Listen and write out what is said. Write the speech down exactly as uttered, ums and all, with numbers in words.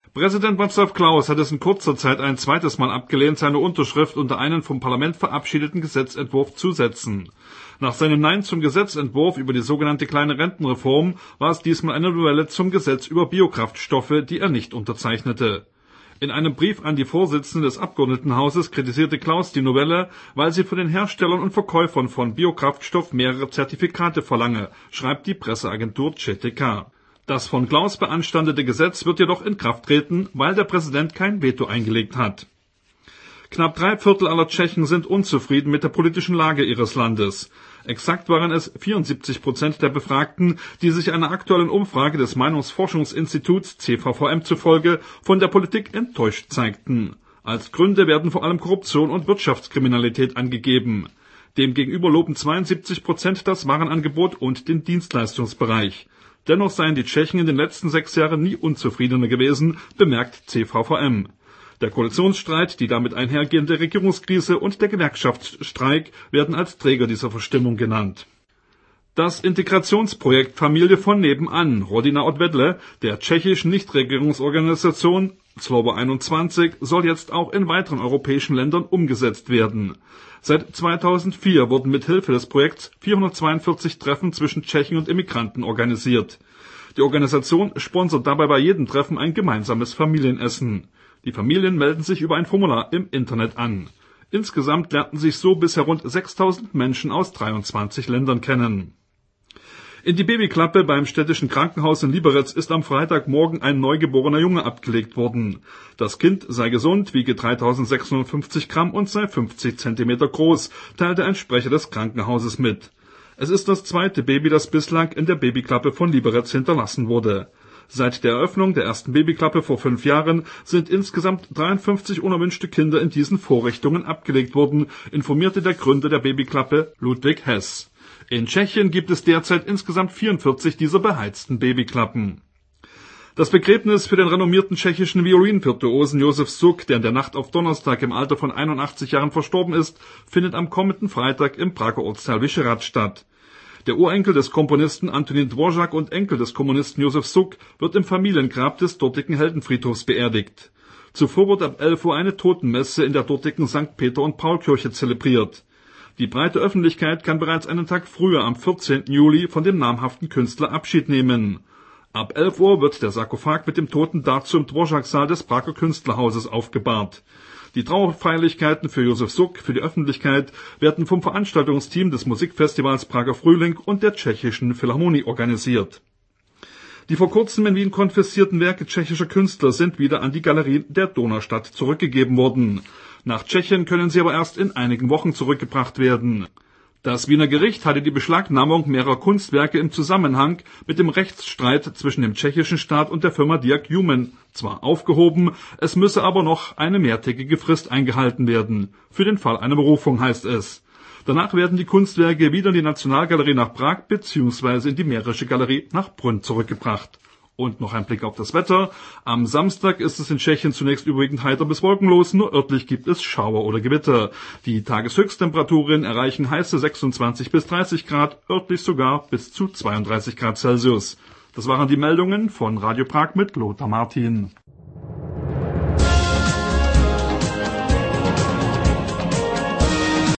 Präsident Václav Klaus hat es in kurzer Zeit ein zweites Mal abgelehnt, seine Unterschrift unter einen vom Parlament verabschiedeten Gesetzentwurf zu setzen. Nach seinem Nein zum Gesetzentwurf über die sogenannte kleine Rentenreform war es diesmal eine Novelle zum Gesetz über Biokraftstoffe, die er nicht unterzeichnete. In einem Brief an die Vorsitzende des Abgeordnetenhauses kritisierte Klaus die Novelle, weil sie von den Herstellern und Verkäufern von Biokraftstoff mehrere Zertifikate verlange, schreibt die Presseagentur C T K. Das von Klaus beanstandete Gesetz wird jedoch in Kraft treten, weil der Präsident kein Veto eingelegt hat. Knapp drei Viertel aller Tschechen sind unzufrieden mit der politischen Lage ihres Landes. Exakt waren es vierundsiebzig Prozent der Befragten, die sich einer aktuellen Umfrage des Meinungsforschungsinstituts C V V M zufolge von der Politik enttäuscht zeigten. Als Gründe werden vor allem Korruption und Wirtschaftskriminalität angegeben. Demgegenüber loben zweiundsiebzig Prozent das Warenangebot und den Dienstleistungsbereich. Dennoch seien die Tschechen in den letzten sechs Jahren nie unzufriedener gewesen, bemerkt C V V M. Der Koalitionsstreit, die damit einhergehende Regierungskrise und der Gewerkschaftsstreik werden als Träger dieser Verstimmung genannt. Das Integrationsprojekt Familie von nebenan, Rodina od vedle, der tschechischen Nichtregierungsorganisation Slovo einundzwanzig, soll jetzt auch in weiteren europäischen Ländern umgesetzt werden. Seit zweitausendvier wurden mit Hilfe des Projekts vierhundertzweiundvierzig Treffen zwischen Tschechen und Immigranten organisiert. Die Organisation sponsert dabei bei jedem Treffen ein gemeinsames Familienessen. Die Familien melden sich über ein Formular im Internet an. Insgesamt lernten sich so bisher rund sechstausend Menschen aus dreiundzwanzig Ländern kennen. In die Babyklappe beim städtischen Krankenhaus in Liberec ist am Freitagmorgen ein neugeborener Junge abgelegt worden. Das Kind sei gesund, wiege dreitausendsechshundertfünfzig Gramm und sei fünfzig Zentimeter groß, teilte ein Sprecher des Krankenhauses mit. Es ist das zweite Baby, das bislang in der Babyklappe von Liberec hinterlassen wurde. Seit der Eröffnung der ersten Babyklappe vor fünf Jahren sind insgesamt dreiundfünfzig unerwünschte Kinder in diesen Vorrichtungen abgelegt worden, informierte der Gründer der Babyklappe Ludwig Hess. In Tschechien gibt es derzeit insgesamt vierundvierzig dieser beheizten Babyklappen. Das Begräbnis für den renommierten tschechischen Violinvirtuosen Josef Suk, der in der Nacht auf Donnerstag im Alter von einundachtzig Jahren verstorben ist, findet am kommenden Freitag im Prager Ortsteil Vyšehrad statt. Der Urenkel des Komponisten Antonín Dvořák und Enkel des Kommunisten Josef Suk wird im Familiengrab des dortigen Heldenfriedhofs beerdigt. Zuvor wird ab elf Uhr eine Totenmesse in der dortigen Sankt Peter und Paul Kirche zelebriert. Die breite Öffentlichkeit kann bereits einen Tag früher, am vierzehnten Juli, von dem namhaften Künstler Abschied nehmen. Ab elf Uhr wird der Sarkophag mit dem Toten dazu im Dvořák-Saal des Prager Künstlerhauses aufgebahrt. Die Trauerfeierlichkeiten für Josef Suk für die Öffentlichkeit werden vom Veranstaltungsteam des Musikfestivals Prager Frühling und der Tschechischen Philharmonie organisiert. Die vor kurzem in Wien konfiszierten Werke tschechischer Künstler sind wieder an die Galerie der Donaustadt zurückgegeben worden. Nach Tschechien können sie aber erst in einigen Wochen zurückgebracht werden. Das Wiener Gericht hatte die Beschlagnahmung mehrerer Kunstwerke im Zusammenhang mit dem Rechtsstreit zwischen dem tschechischen Staat und der Firma Diag Human zwar aufgehoben, es müsse aber noch eine mehrtägige Frist eingehalten werden. Für den Fall einer Berufung, heißt es. Danach werden die Kunstwerke wieder in die Nationalgalerie nach Prag bzw. in die Mährische Galerie nach Brünn zurückgebracht. Und noch ein Blick auf das Wetter. Am Samstag ist es in Tschechien zunächst überwiegend heiter bis wolkenlos, nur örtlich gibt es Schauer oder Gewitter. Die Tageshöchsttemperaturen erreichen heiße sechsundzwanzig bis dreißig Grad, örtlich sogar bis zu zweiunddreißig Grad Celsius. Das waren die Meldungen von Radio Prag mit Lothar Martin.